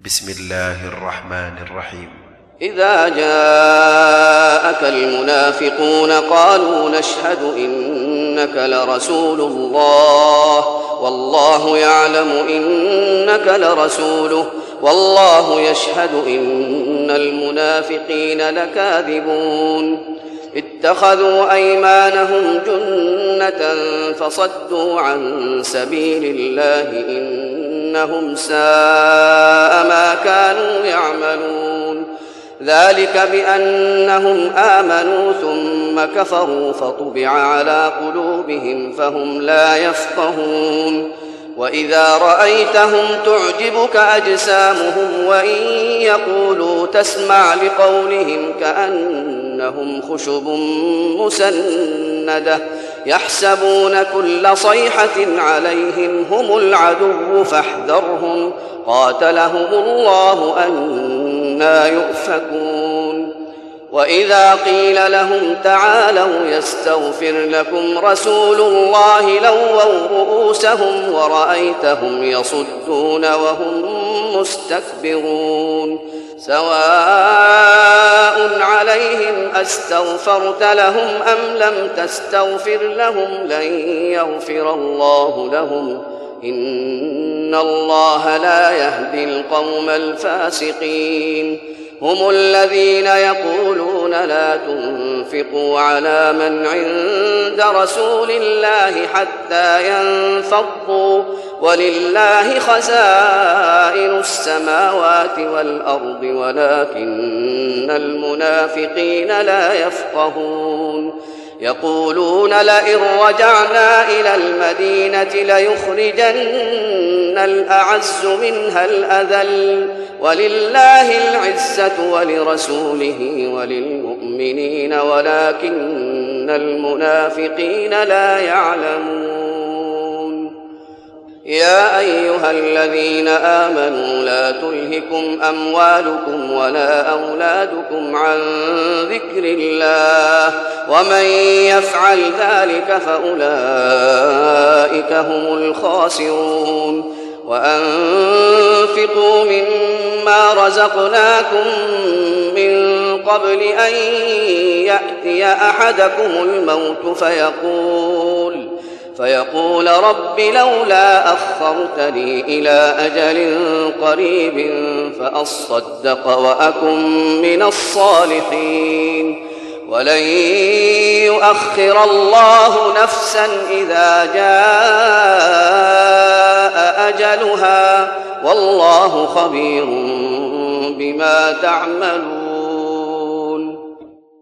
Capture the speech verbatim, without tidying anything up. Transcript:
بسم الله الرحمن الرحيم. إذا جاءك المنافقون قالوا نشهد إنك لرسول الله والله يعلم إنك لرسوله والله يشهد إن المنافقين لكاذبون. اتخذوا أيمانهم جنة فصدوا عن سبيل الله إنهم ساء ما كانوا يعملون. ذلك بأنهم آمنوا ثم كفروا فطبع على قلوبهم فهم لا يفقهون. وإذا رأيتهم تعجبك أجسامهم وإن يقولوا تسمع لقولهم كأنهم خشب مسندة يحسبون كل صيحة عليهم هم العدو فاحذرهم قاتلهم الله أنى يؤفكون. وإذا قيل لهم تعالوا يستغفر لكم رسول الله لووا رؤوسهم ورأيتهم يصدون وهم مستكبرون. سواء عليهم أستغفرت لهم أم لم تستغفر لهم لن يغفر الله لهم إن الله لا يهدي القوم الفاسقين. هم الذين يقولون لا تنفقوا على من عند رسول الله حتى ينفضوا ولله خزائن السماوات والأرض ولكن المنافقين لا يفقهون. يقولون لئن رجعنا إلى المدينة ليخرجن الأعز منها الأذل ولله العزة ولرسوله وللمؤمنين ولكن المنافقين لا يعلمون. يا أيها الذين آمنوا لا تلهكم أموالكم ولا أولادكم عن ذكر الله ومن يفعل ذلك فأولئك هم الخاسرون. وأنفقوا مما رزقناكم من قبل أن يأتي أحدكم الموت فيقول فيقول رب لولا أخرتني إلى أجل قريب فأصدق وأكن من الصالحين. ولن يؤخر الله نفسا إذا جاء أجلها والله خبير بما تعملون.